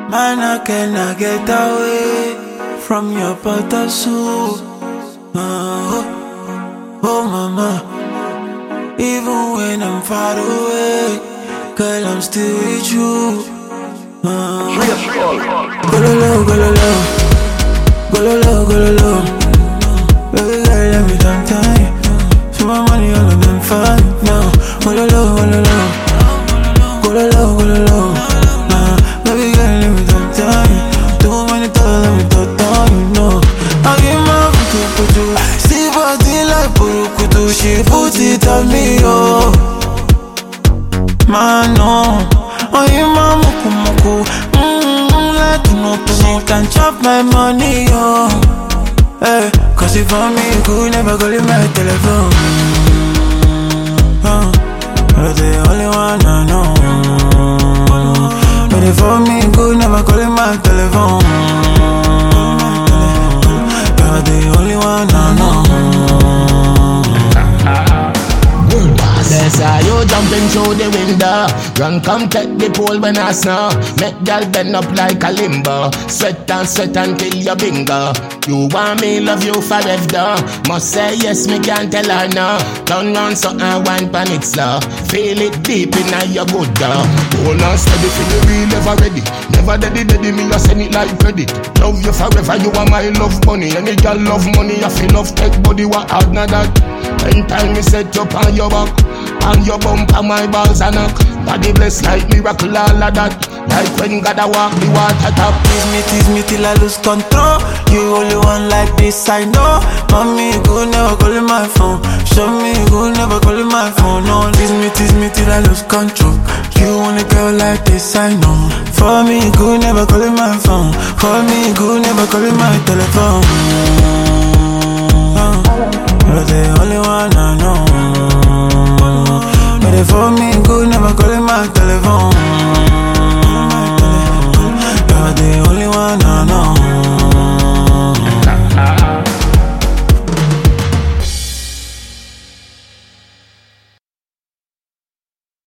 Man, I cannot get away from your butter soup. Oh mama, even when I'm far away, girl, I'm still with you. Go low, go low, go low, go low. Baby girl, let me down time. So my money all of them fine now. Go low, go low, go low, go low. Baby girl, let me down time. Too many times, let me talk down, you know. I give my foot to see body like Burukutu. She put it on me, oh. Man, no. Oh, you mama, muku. Like to know, she can chop my money, oh. Hey, cause if for me, you could never call in my telephone. You're the only one I know. But if for me, you could never call in my telephone. You're the only one I know. That's how you jumping through the window. Run, come take the pole when I snow. Make girl bend up like a limbo. Sweat until you bingo. You want me, love you forever. Must say yes, me can't tell her no. Turn on so I wine pan it slow. Feel it deep in your good dog. Hold on steady for you real, never ready. Never daddy, me just send it like credit. Love you forever, you are my love money. Any girl love money, I feel love take body, what hard not that. Anytime me set up on your back, on your bump and my balls and knock. Body blessed like miracle, all of that. Like when God a walk the water top. Tease me till I lose control. You only one like this, I know. Mommy, you could never call in my phone. Show me you could never call in my phone. No, tease me till I lose control. You want a girl like this, I know. For me, you could never call in my phone. For me, you could never call in my telephone. You're the only one I know. But for me, you could never call in my telephone. You're the only one I know.